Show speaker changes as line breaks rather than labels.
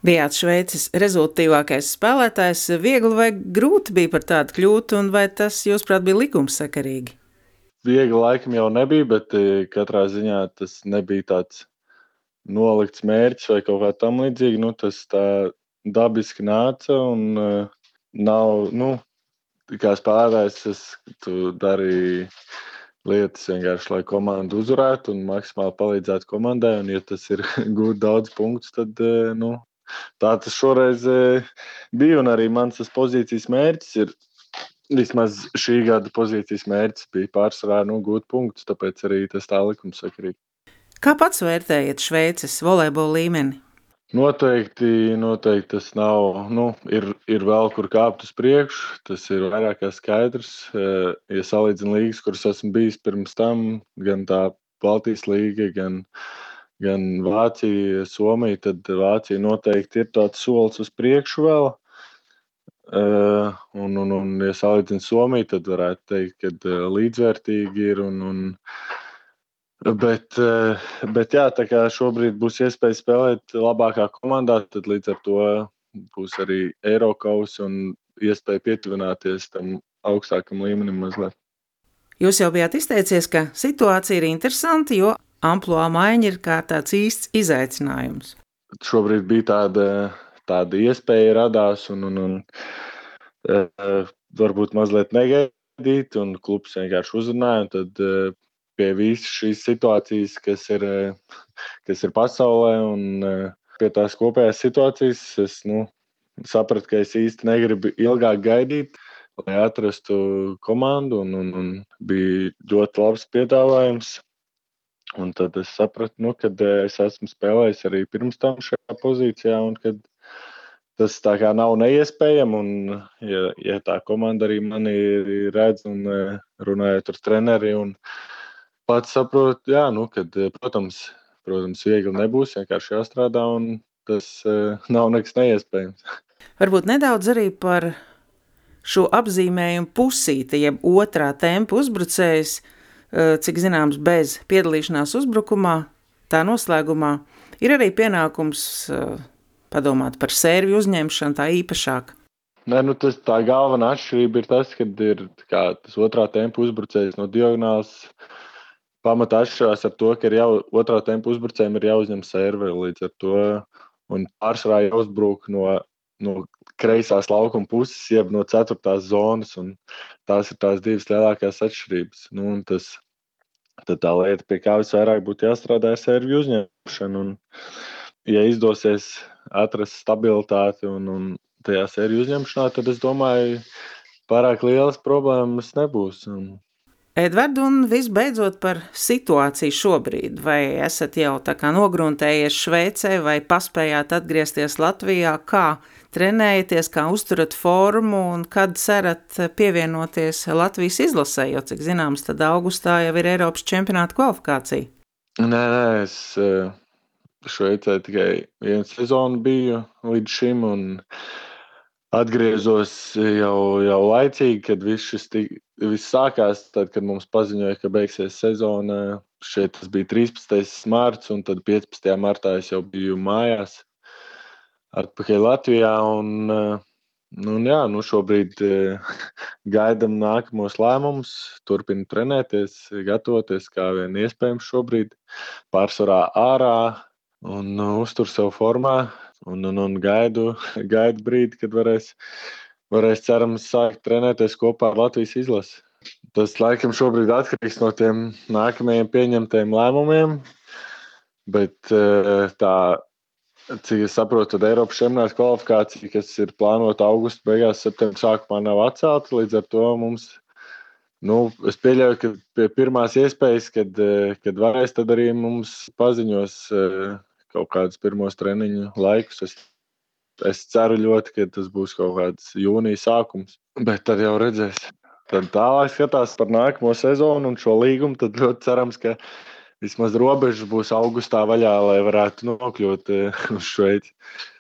Bijāt Šveices rezultātīvākais spēlētājs. Viegli vai grūti bija par tādu kļūt, un vai tas, jūsuprāt, bija likumsakarīgi?
Viegli laikam jau nebija, bet katrā ziņā tas nebija tāds nolikts mērķis vai kaut kā tam līdzīgi. Tas tā dabiski nāca un nav, kā spēlētājs, tu dari lietas vienkārši, lai komanda uzvarētu un maksimāli palīdzētu komandai. Un, ja tas ir gūt daudz punktus, tad tā tas šoreiz bija. Un arī mans tas pozīcijas mērķis ir. Vismaz šī gada pozīcijas mērķis bija pārsvarā gūt punktus, tāpēc arī tas tā likumsakarīgi.
Kā pats vērtējat Šveices volejbola līmeni?
Noteikti tas nav. Ir vēl kur kāpt uz priekšu. Tas ir vairāk kā skaidrs. Ja salīdzinu līgas, kuras esmu bijis pirms tam, gan tā Baltijas līga, gan Vācija, Somija, tad Vācija noteikti ir tāds solis uz priekšu vēl. Ja salīdzinu Somiju, tad varētu teikt, ka līdzvērtīgi ir. Bet jā, tā kā šobrīd būs iespēja spēlēt labākā komandā, tad līdz ar to būs arī Eirokausa un iespēja pietuvināties tam augstākam līmenim mazliet.
Jūs jau bijāt izteicies, ka situācija ir interesanta, jo ampluā maiņa ir kā tāds īsts izaicinājums.
Šobrīd bija tāda iespēja radās un varbūt mazliet negaidīt, un klubs vienkārši uzrunāja. Tad pie visas šīs situācijas, kas ir pasaulē, un pie tās kopējās situācijas, es sapratu, ka es īsti negribu ilgāk gaidīt, lai atrastu komandu, un bija ļoti labs piedāvājums. Un tad es sapratu, ka es esmu spēlējis arī pirms tam šajā pozīcijā, un kad tas tā kā nav neiespējami. Un, ja tā komanda arī mani redz un runājot ar treneri, un pats saprotu, kad, protams, viegli nebūs, vienkārši jāstrādā, un tas nav nekas neiespējams.
Varbūt nedaudz arī par šo apzīmējumu pusīti, jeb otrā tempa uzbrucējs, cik zināms, bez piedalīšanās uzbrukumā, tā noslēgumā, ir arī pienākums padomāt par sērvju uzņemšanu tā īpašāk.
Tā galvenā atšķirība ir tas, ka ir tas otrā tempa uzbrucējs no diagonāls. Pamatā atšķirās ar to, ka otrā tempa uzbrucējiem ir jāuzņem serveri līdz ar to, un pārsvarā jāuzbruk no kreisās laukuma puses, jeb no 4. zonas, un tās ir tās divas lielākās atšķirības. Tad tā lieta, pie kā visvairāk būtu jāstrādā, ir servju uzņemšana, un ja izdosies atrast stabilitāti un tajā servju uzņemšanā, tad es domāju, pārāk lielas problēmas nebūs.
Edvard, un visbeidzot par situāciju šobrīd. Vai esat jau tā kā nogruntējies Šveicē, vai paspējāt atgriezties Latvijā? Kā trenējaties, kā uzturat formu, un kad cerat pievienoties Latvijas izlasē? Jo, cik zināms, tad augustā jau ir Eiropas čempionāta kvalifikācija.
Nē, es Šveicē tikai vienu sezonu biju līdz šim, un atgriezos jau laicīgi, kad viss sākās. Tad, kad mums paziņoja, ka beigsies sezona, šeit tas bija 13. marts, un tad 15. martā es jau biju mājās atpakaļ Latvijā. Šobrīd gaidam nākamos lēmumus, turpinu trenēties, gatavoties kā vien iespējams šobrīd, pārsvarā ārā un uztur sev formā. Un gaidu brīdi, kad varēs cerams sākt trenēties kopā ar Latvijas izlasi. Tas laikam šobrīd atkarīgs no tiem nākamajiem pieņemtajiem lēmumiem, bet cik es saprotu, tad Eiropas čempionāta kvalifikācija, kas ir plānota augusta beigās, septembra sākumā, nav atcelta. Līdz ar to mums, es pieļauju, ka pie pirmās iespējas, kad varēs, tad arī mums paziņos kaut kādus pirmos treniņu laikus. Es ceru ļoti, ka tas būs kaut kāds jūnija sākums, bet tad jau redzēs. Tad tālāk skatās par nākamo sezonu un šo līgumu, tad ļoti cerams, ka vismaz robežas būs augustā vaļā, lai varētu nokļūt uz Šveici.